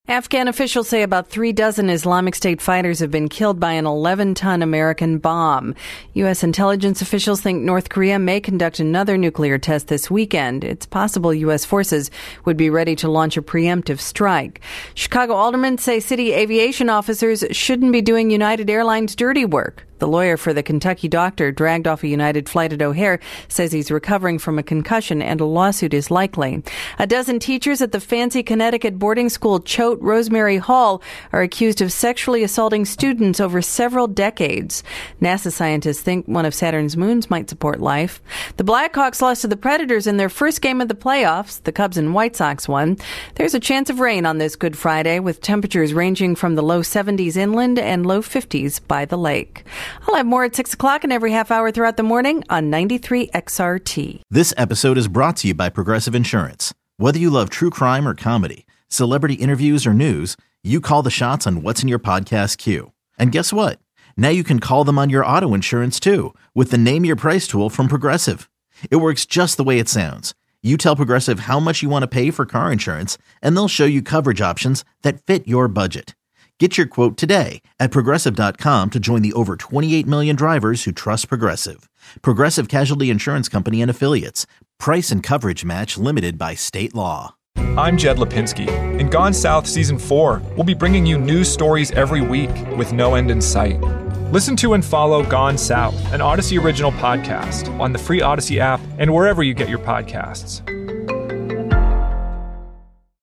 Afghan officials say about 36 Islamic State fighters have been killed by an 11-ton American bomb. U.S. intelligence officials think North Korea may conduct another nuclear test this weekend. It's possible U.S. forces would be ready to launch a preemptive strike. Chicago aldermen say city aviation officers shouldn't be doing United Airlines' dirty work. The lawyer for the Kentucky doctor dragged off a United flight at O'Hare says he's recovering from a concussion and a lawsuit is likely. A dozen teachers at the fancy Connecticut boarding school Choate Rosemary Hall are accused of sexually assaulting students over several decades. NASA scientists think one of Saturn's moons might support life. The Blackhawks lost to the Predators in their first game of the playoffs. The Cubs and White Sox won. There's a chance of rain on this Good Friday, with temperatures ranging from the low 70s inland and low 50s by the lake. I'll have more at 6 o'clock and every half hour throughout the morning on 93 XRT. This episode is brought to you by Progressive Insurance. Whether you love true crime or comedy, celebrity interviews or news, you call the shots on what's in your podcast queue. And guess what? Now you can call them on your auto insurance too with the Name Your Price tool from Progressive. It works just the way it sounds. You tell Progressive how much you want to pay for car insurance, and they'll show you coverage options that fit your budget. Get your quote today at Progressive.com to join the over 28 million drivers who trust Progressive. Progressive Casualty Insurance Company and Affiliates. Price and coverage match limited by state law. I'm Jed Lipinski. In Gone South Season 4, we'll be bringing you news stories every week with no end in sight. Listen to and follow Gone South, an Odyssey original podcast, on the free Odyssey app and wherever you get your podcasts.